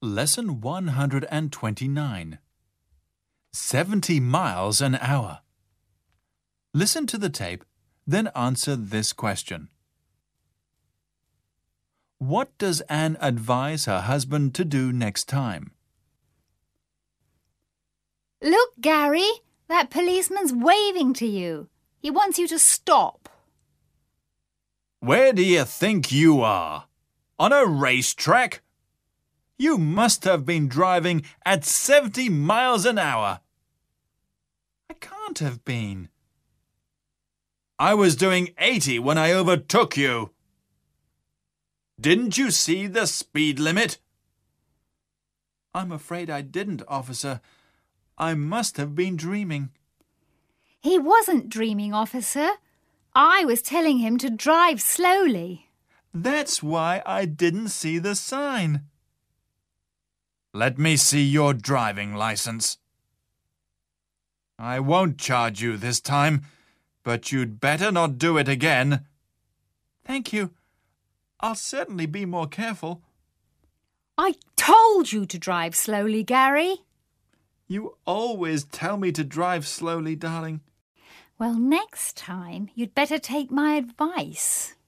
Lesson 129. 70 miles an hour. Listen to the tape, then answer this question. What does Anne advise her husband to do next time? Look, Gary, that policeman's waving to you. He wants you to stop. Where do you think you are? On a racetrack? You must have been driving at 70 miles an hour. I can't have been. I was doing 80 when I overtook you. Didn't you see the speed limit? I'm afraid I didn't, officer. I must have been dreaming. He wasn't dreaming, officer. I was telling him to drive slowly. That's why I didn't see the sign. Let me see your driving license. I won't charge you this time, but you'd better not do it again. Thank you. I'll certainly be more careful. I told you to drive slowly, Gary. You always tell me to drive slowly, darling. Well, next time you'd better take my advice.